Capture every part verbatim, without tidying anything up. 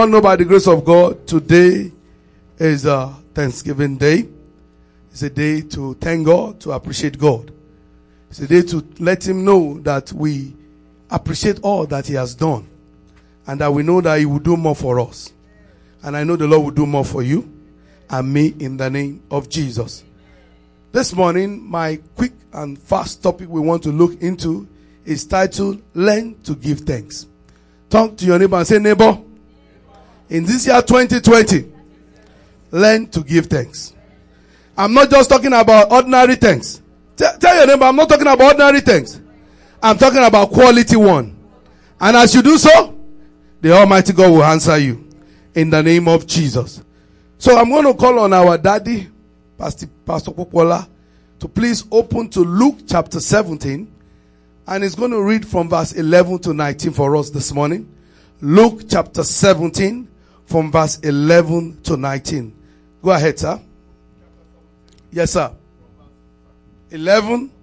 I know by the grace of God, today is a Thanksgiving Day. It's a day to thank God, to appreciate God. It's a day to let Him know that we appreciate all that He has done. And that we know that He will do more for us. And I know the Lord will do more for you and me in the name of Jesus. This morning, my quick and fast topic we want to look into is titled, Learn to Give Thanks. Talk to your neighbor and say, neighbor, in this year twenty twenty, learn to give thanks. I'm not just talking about ordinary thanks. Tell, tell your neighbor, I'm not talking about ordinary thanks. I'm talking about quality one. And as you do so, the Almighty God will answer you in the name of Jesus. So I'm going to call on our daddy, Pastor, Pastor Kukwala, to please open to Luke chapter seventeen. And he's going to read from verse eleven to nineteen for us this morning. Luke chapter seventeen from verse eleven to nineteen. Go ahead, sir. Yes, sir. eleven.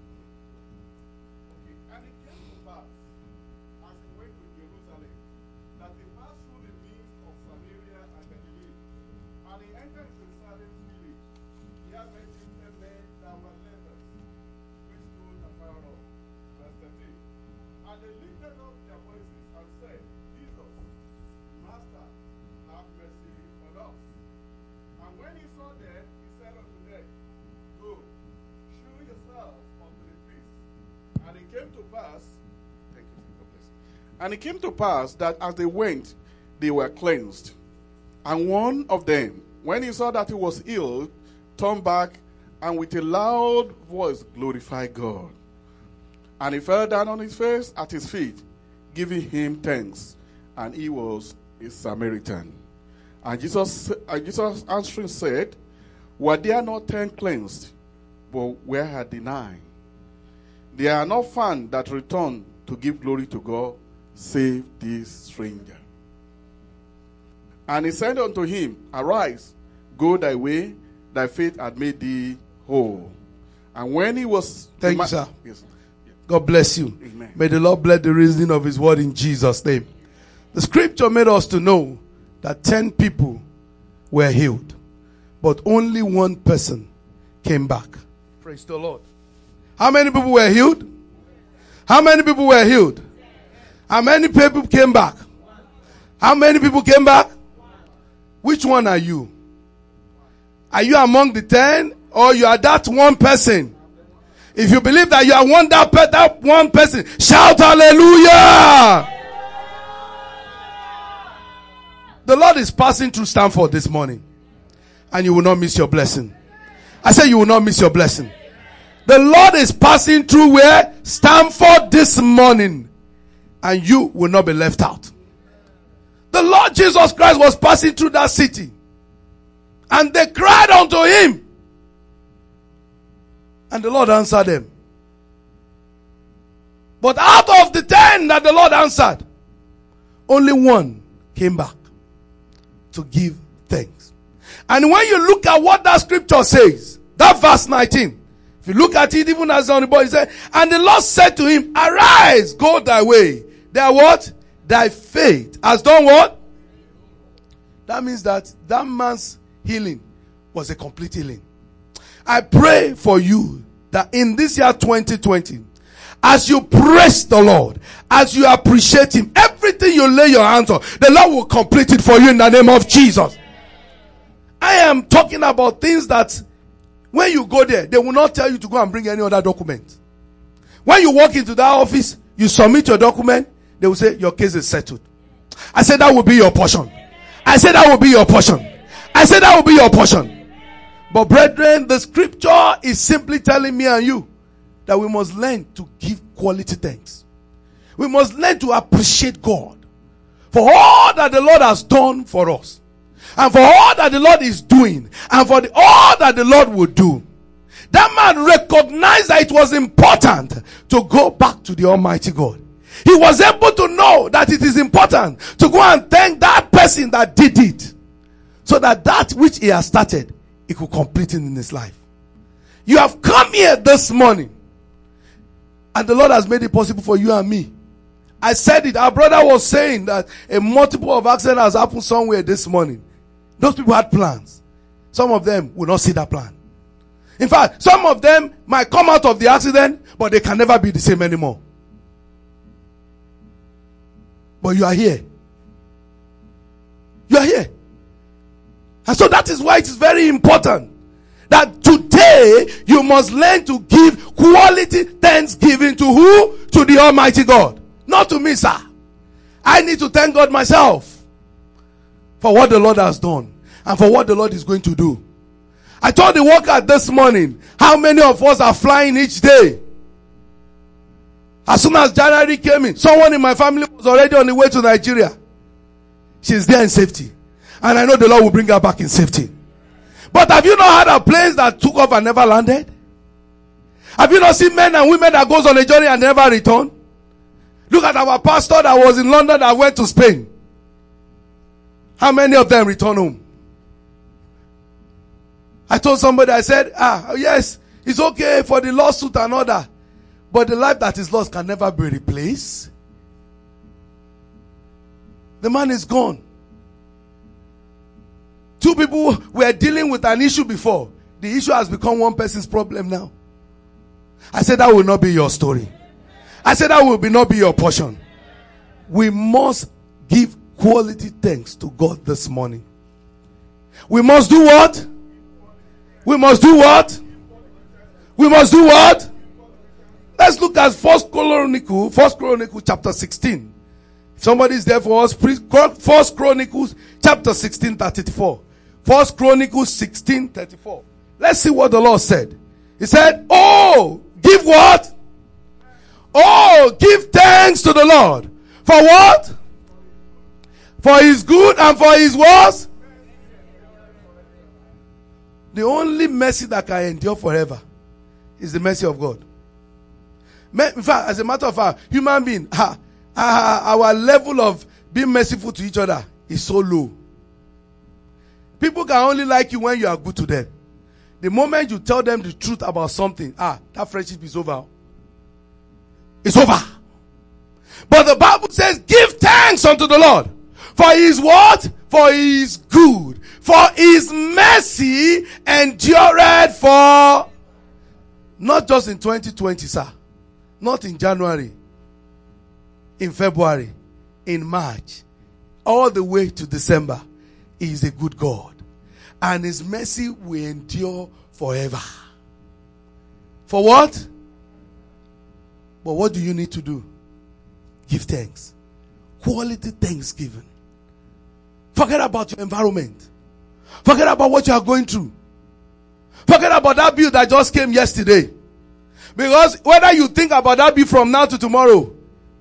And it came to pass that as they went, they were cleansed. And one of them, when he saw that he was ill, turned back and with a loud voice glorified God. And he fell down on his face at his feet, giving him thanks. And he was a Samaritan. And Jesus, and Jesus answering said, were there not ten cleansed? But where are the nine? They are not found that return to give glory to God, save this stranger. And he said unto him, arise, go thy way, thy faith had made thee whole. And when he was... Thank you, sir. Yes. God bless you. Amen. May the Lord bless the reasoning of his word in Jesus' name. The scripture made us to know that ten people were healed, but only one person came back. Praise the Lord. How many people were healed? How many people were healed? How many people came back? How many people came back? Which one are you? Are you among the ten or you are that one person? If you believe that you are one that, that one person, shout hallelujah! The Lord is passing through Stanford this morning and you will not miss your blessing. I say you will not miss your blessing. The Lord is passing through where? Stanford this morning. And you will not be left out. The Lord Jesus Christ was passing through that city. And they cried unto him. And the Lord answered them. But out of the ten that the Lord answered, only one came back to give thanks. And when you look at what that scripture says, that verse nineteen, if you look at it even as on the boy, he said, and the Lord said to him, arise, go thy way. Thy what? Thy faith has done what? That means that that man's healing was a complete healing. I pray for you that in this year twenty twenty, as you praise the Lord, as you appreciate Him, everything you lay your hands on, the Lord will complete it for you in the name of Jesus. I am talking about things that when you go there, they will not tell you to go and bring any other document. When you walk into that office, you submit your document, they will say your case is settled. I said that will be your portion. I said that will be your portion. I said that will be your portion. But brethren, the scripture is simply telling me and you that we must learn to give quality thanks. We must learn to appreciate God for all that the Lord has done for us. And for all that the Lord is doing. And for the, all that the Lord will do. That man recognized that it was important to go back to the Almighty God. He was able to know that it is important to go and thank that person that did it. So that that which he has started, he could complete it in his life. You have come here this morning. And the Lord has made it possible for you and me I said it. Our brother was saying that a multiple of accidents has happened somewhere this morning. Those people had plans. Some of them will not see that plan. In fact, some of them might come out of the accident, but they can never be the same anymore. But you are here. You are here. And so that is why it is very important that today you must learn to give quality thanksgiving to who? To the Almighty God. Not to me, sir. I need to thank God myself for what the Lord has done and for what the Lord is going to do. I told the worker this morning how many of us are flying each day. As soon as January came in, someone in my family was already on the way to Nigeria. She's there in safety. And I know the Lord will bring her back in safety. But have you not heard of planes that took off and never landed? Have you not seen men and women that goes on a journey and never return? Look at our pastor that was in London that went to Spain. How many of them return home? I told somebody, I said, ah, yes, it's okay for the lawsuit and all that. But the life that is lost can never be replaced. The man is gone. Two people were dealing with an issue before. The issue has become one person's problem now. I said that will not be your story. I said that will be not be your portion. We must give quality thanks to God this morning. We must do what? We must do what? We must do what? Let's look at First Chronicles, First Chronicles chapter sixteen. If somebody is there for us, please. First Chronicles chapter sixteen, thirty-four. First Chronicles sixteen, thirty-four. Let's see what the Lord said. He said, oh, give what? Oh, give thanks to the Lord. For what? For his good and for his what? The only mercy that can endure forever is the mercy of God. In fact, as a matter of fact, human being, ha, our level of being merciful to each other is so low. People can only like you when you are good to them. The moment you tell them the truth about something, ah, that friendship is over. It's over. But the Bible says, give thanks unto the Lord. For his what? For his good. For his mercy endured for, not just in twenty twenty, sir. Not in January. In February. In March. All the way to December. He is a good God. And his mercy will endure forever. For what? But what do you need to do? Give thanks. Quality thanksgiving. Forget about your environment. Forget about what you are going through. Forget about that bill that just came yesterday. Because whether you think about that bill from now to tomorrow,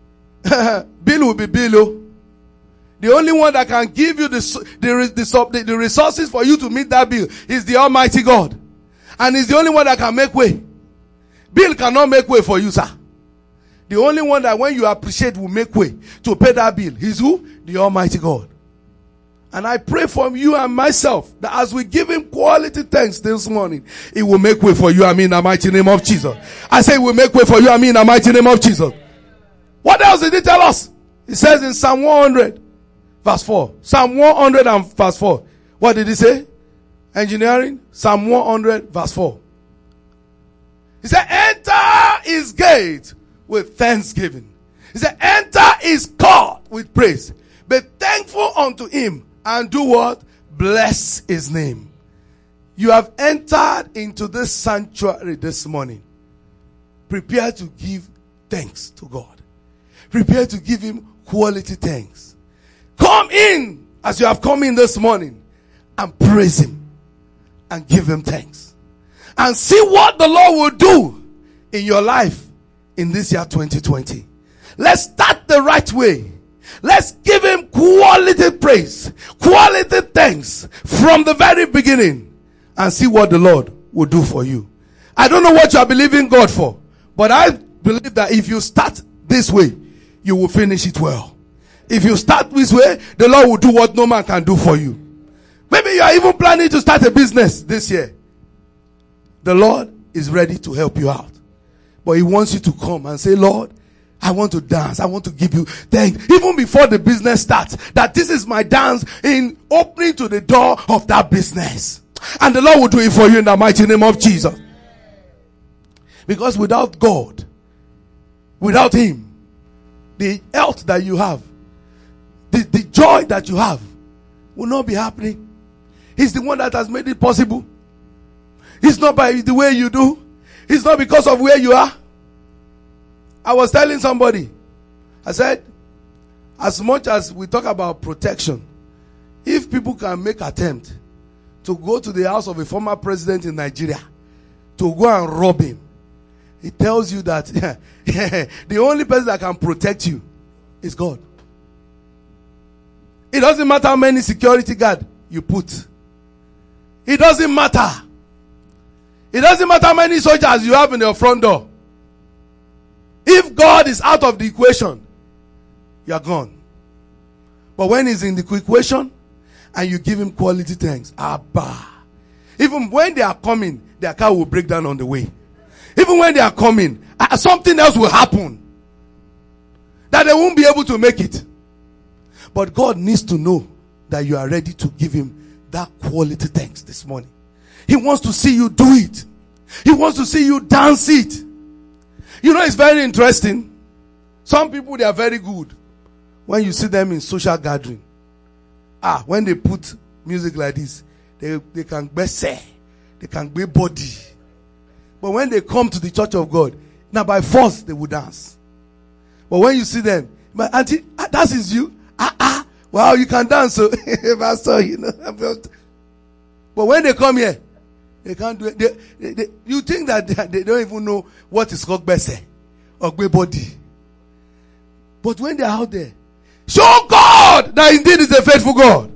bill will be bill. Oh. The only one that can give you the, the, the, the resources for you to meet that bill is the Almighty God. And he's the only one that can make way. Bill cannot make way for you, sir. The only one that when you appreciate will make way to pay that bill is who? The Almighty God. And I pray for you and myself that as we give him quality thanks this morning, it will make way for you and me in the mighty name of Jesus. I say it will make way for you and me in the mighty name of Jesus. What else did he tell us? He says in Psalm one hundred verse four. Psalm one hundred and verse four. What did he say? Engineering. Psalm one hundred verse four. He said, enter his gate with thanksgiving. He said, enter his court with praise. Be thankful unto him and do what? Bless his name. You have entered into this sanctuary this morning. Prepare to give thanks to God. Prepare to give him quality thanks. Come in as you have come in this morning and praise him and give him thanks. And see what the Lord will do in your life in this year twenty twenty. Let's start the right way. Let's give him quality praise, quality thanks from the very beginning and see what the Lord will do for you. I don't know what you are believing God for, but I believe that if you start this way, you will finish it well. If you start this way, the Lord will do what no man can do for you. Maybe you are even planning to start a business this year. The Lord is ready to help you out. But he wants you to come and say, Lord, I want to dance. I want to give you thanks. Even before the business starts, that this is my dance in opening to the door of that business. And the Lord will do it for you in the mighty name of Jesus. Because without God, without Him, the health that you have, the, the joy that you have will not be happening. He's the one that has made it possible. It's not by the way you do. It's not because of where you are. I was telling somebody, I said, as much as we talk about protection, if people can make attempt to go to the house of a former president in Nigeria to go and rob him, it tells you that the only person that can protect you is God. It doesn't matter how many security guards you put. It doesn't matter. It doesn't matter how many soldiers you have in your front door. If God is out of the equation, you are gone. But when He's in the equation and you give Him quality thanks, Abba. Even when they are coming, their car will break down on the way. Even when they are coming, uh, something else will happen. That they won't be able to make it. But God needs to know that you are ready to give Him that quality thanks this morning. He wants to see you do it. He wants to see you dance it. You know, it's very interesting. Some people, they are very good when you see them in social gathering. Ah, when they put music like this, they, they can be say, they can be body. But when they come to the church of God, now by force they will dance. But when you see them, but auntie, ah, that is you. Ah, ah, wow, you can dance. So, pastor, you know. But when they come here, they can't do it. They, they, they, you think that they, they don't even know what is called bese or gbe body. But when they're out there, show God that indeed is a faithful God.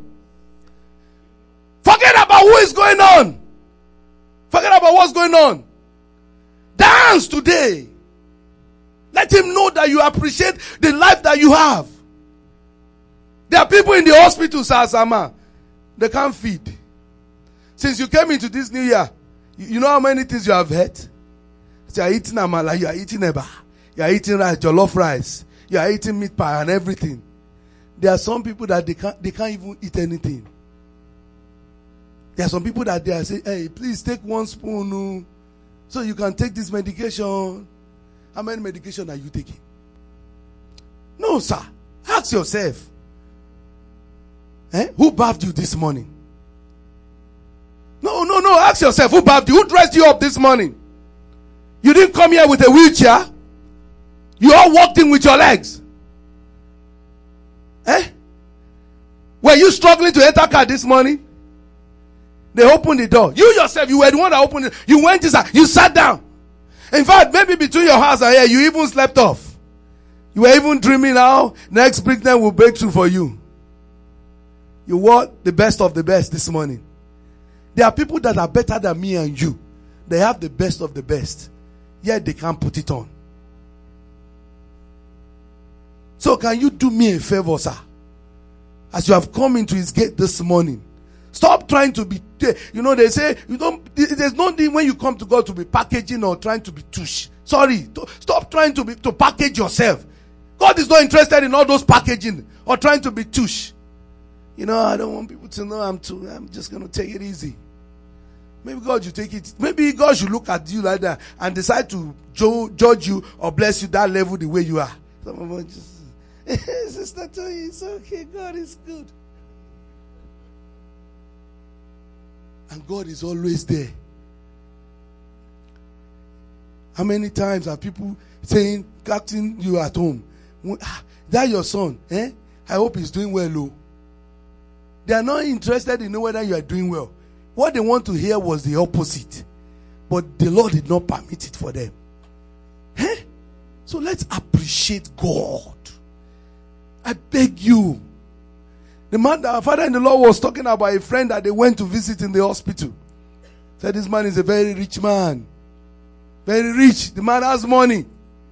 Forget about who is going on. Forget about what's going on. Dance today. Let Him know that you appreciate the life that you have. There are people in the hospital, Sasama. They can't feed. Since you came into this new year, you know how many things you have had? You are eating amala, you are eating eba, you are eating rice, jollof rice, you are eating meat pie and everything. There are some people that they can't, they can't even eat anything. There are some people that they are saying, hey, please take one spoon oh, so you can take this medication. How many medication are you taking? No, sir. Ask yourself. Eh? Who bathed you this morning? No, no, no. Ask yourself, who bathed you? Who dressed you up this morning? You didn't come here with a wheelchair. You all walked in with your legs. Eh? Were you struggling to enter car this morning? They opened the door. You yourself, you were the one that opened it. You went inside. You sat down. In fact, maybe between your house and here, you even slept off. You were even dreaming how next pregnant will break through for you. You wore the best of the best this morning. There are people that are better than me and you. They have the best of the best. Yet they can't put it on. So can you do me a favor, sir? As you have come into His gate this morning, stop trying to be, you know, they say, you don't, there's no need when you come to God to be packaging or trying to be tush. Sorry. Stop trying to be, to package yourself. God is not interested in all those packaging or trying to be tush. You know, I don't want people to know I'm too, I'm just going to take it easy. Maybe God should take it. Maybe God should look at you like that and decide to jo- judge you or bless you that level the way you are. Some of us just, Sister Toyi, it's okay. God is good. And God is always there. How many times are people saying, Captain, you at home? That your son, eh? I hope he's doing well, oh. They are not interested in knowing whether you are doing well. What they want to hear was the opposite. But the Lord did not permit it for them. Eh? So let's appreciate God. I beg you. The man, our father-in-law was talking about a friend that they went to visit in the hospital. Said this man is a very rich man. Very rich. The man has money.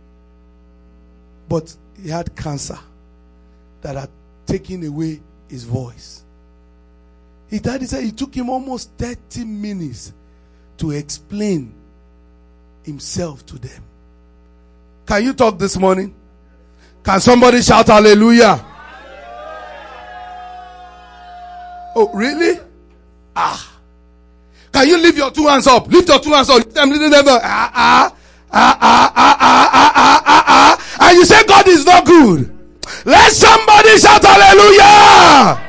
But he had cancer that had taken away his voice. He died, he said it took him almost thirty minutes to explain himself to them. Can you talk this morning? Can somebody shout hallelujah? Oh, really? Ah. Can you lift your two hands up? Lift your two hands up. Lift them, lift them. Ah, ah, ah, ah, ah, ah, ah, ah, ah, ah. And you say God is not good. Let somebody shout hallelujah.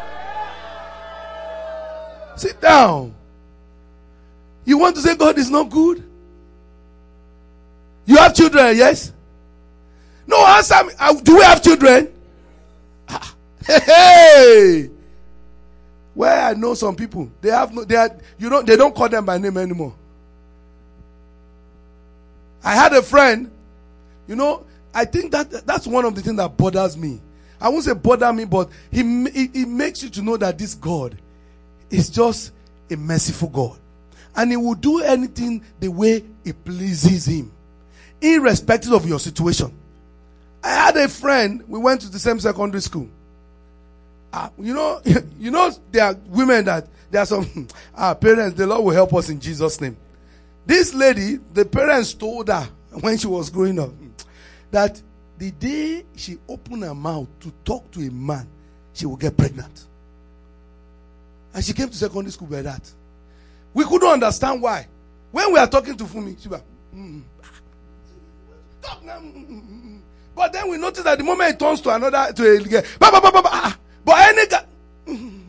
Sit down. You want to say God is not good? You have children, yes? No, answer me. Uh, do we have children? Ah. Hey, hey. Where I know some people, they have no, they are, you don't, they don't call them by name anymore. I had a friend, you know, I think that that's one of the things that bothers me. I won't say bother me, but he, he, he makes you to know that this God is just a merciful God. And he will do anything the way it pleases him, irrespective of your situation. I had a friend, we went to the same secondary school. Uh, you know, you know, there are women that, there are some uh, parents, the Lord will help us in Jesus' name. This lady, the parents told her when she was growing up that the day she opened her mouth to talk to a man, she will get pregnant. And she came to secondary school by that. We couldn't understand why. When we are talking to Fumi, she was, mm, talk now. Mm, but then we noticed that the moment it turns to another, to a girl, bah, bah, bah, bah, bah, but any guy, mm,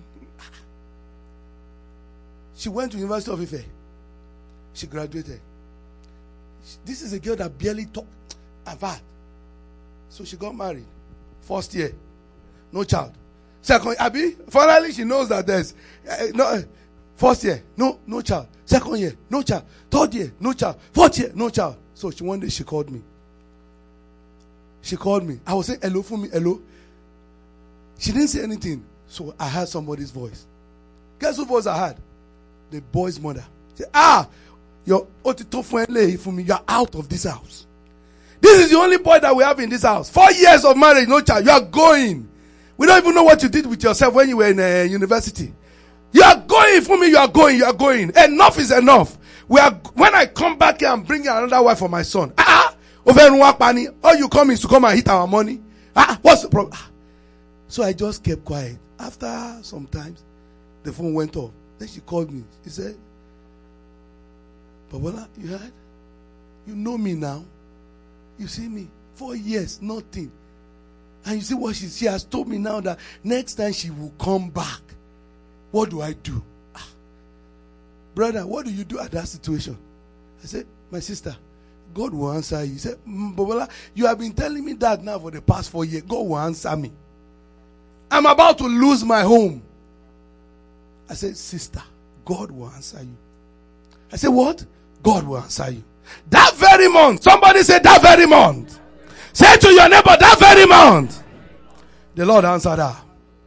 she went to University of Ife. She graduated. This is a girl that barely talked about. So she got married. First year, no child. Second, Abby, finally she knows that there's uh, no. Uh, first year, no, no child. Second year, no child. Third year, no child. Fourth year, no child. So she one day she called me. She called me. I was saying hello for me, hello. She didn't say anything. So I heard somebody's voice. Guess whose voice I heard? The boy's mother. She said, ah, you're for me. You're out of this house. This is the only boy that we have in this house. Four years of marriage, no child. You are going. We don't even know what you did with yourself when you were in a university. You are going for me. You are going. You are going. Enough is enough. We are. When I come back here and bring another wife for my son. Ah, over in Wakpani. All you come is to come and hit our money. Ah, what's the problem? Ah. So I just kept quiet. After some time, the phone went off. Then she called me. She said, Babola, you heard? You know me now. You see me. Four years, nothing. And you see what she, she has told me now that next time she will come back. What do I do? Ah. Brother, what do you do at that situation? I said, my sister, God will answer you. He said, Babola, you have been telling me that now for the past four years. God will answer me. I'm about to lose my home. I said, sister, God will answer you. I said, what? God will answer you. That very month, somebody said that very month. Say to your neighbor, that very month. The Lord answered her.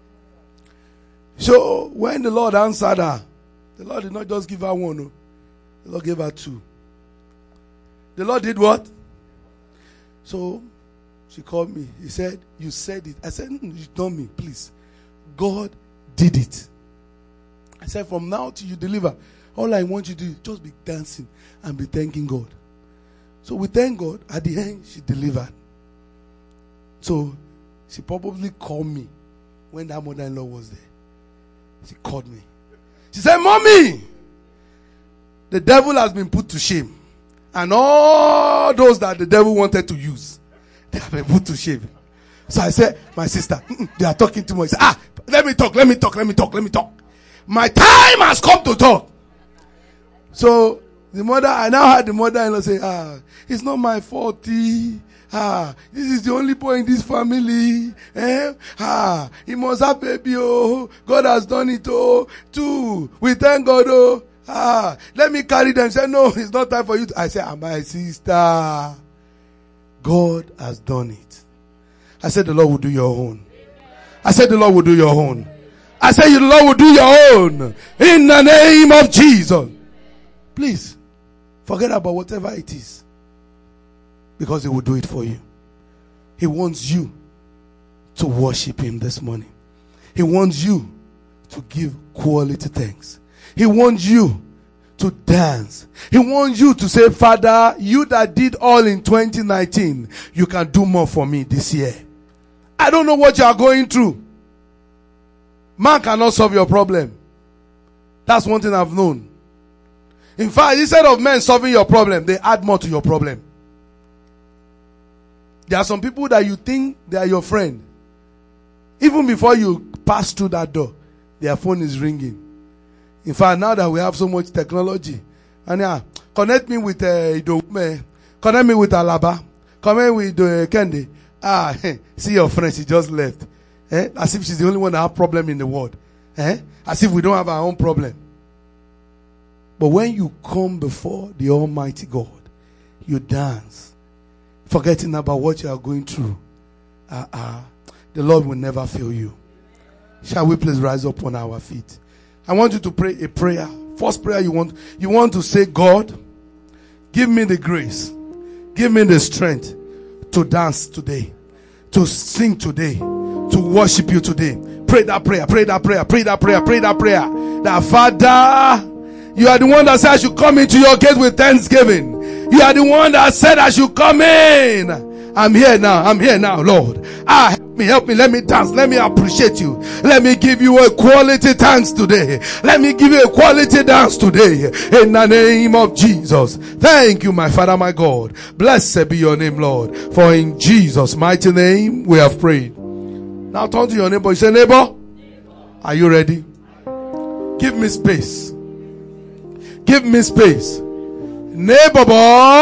So when the Lord answered her, the Lord did not just give her one. No. The Lord gave her two. The Lord did what? So she called me. He said, you said it. I said, mm, you told me, please. God did it. I said, from now till you deliver, all I want you to do is just be dancing and be thanking God. So we thank God. At the end, she delivered. So she probably called me when that mother-in-law was there. She called me. She said, Mommy, the devil has been put to shame. And all those that the devil wanted to use, they have been put to shame. So I said, my sister, they are talking too much. Said, ah, let me talk, let me talk, let me talk, let me talk. My time has come to talk. So the mother, I now heard the mother-in-law say, ah, it's not my fault. Ah, this is the only boy in this family. Eh? Ah, he must have baby. Oh, God has done it. Oh, too. We thank God. Oh, ah, let me carry them. Say, no, it's not time for you to. I say, ah, my sister, God has done it. I said, the Lord will do your own. I said, the Lord will do your own. I said, the Lord will do your own. In the name of Jesus. Please, forget about whatever it is. Because He will do it for you. He wants you to worship Him this morning. He wants you to give quality thanks. He wants you to dance. He wants you to say, Father, you that did all in twenty nineteen, you can do more for me this year. I don't know what you are going through. Man cannot solve your problem. That's one thing I've known. In fact, instead of men solving your problem, they add more to your problem. There are some people that you think they are your friend. Even before you pass through that door, their phone is ringing. In fact, now that we have so much technology, and yeah, connect me with uh, connect me with Alaba, connect me with uh, Kendi. Ah, see your friend, she just left. Eh? As if she's the only one that have problem in the world. Eh? As if we don't have our own problem. But when you come before the Almighty God, you dance, forgetting about what you are going through. Uh, uh, the Lord will never fail you. Shall we please rise up on our feet? I want you to pray a prayer. First prayer you want, you want to say, God, give me the grace, give me the strength to dance today, to sing today, to worship you today. Pray that prayer, pray that prayer, pray that prayer, pray that prayer. That Father, you are the one that said I should come into your gate with thanksgiving. You are the one that said I should come in. I'm here now. I'm here now, Lord. Ah, help me, help me. Let me dance. Let me appreciate you. Let me give you a quality thanks today. Let me give you a quality dance today. In the name of Jesus. Thank you, my Father, my God. Blessed be your name, Lord. For in Jesus' mighty name we have prayed. Now turn to your neighbor. You say, neighbor, are you ready? Give me space. Give me space. Neighbor boy.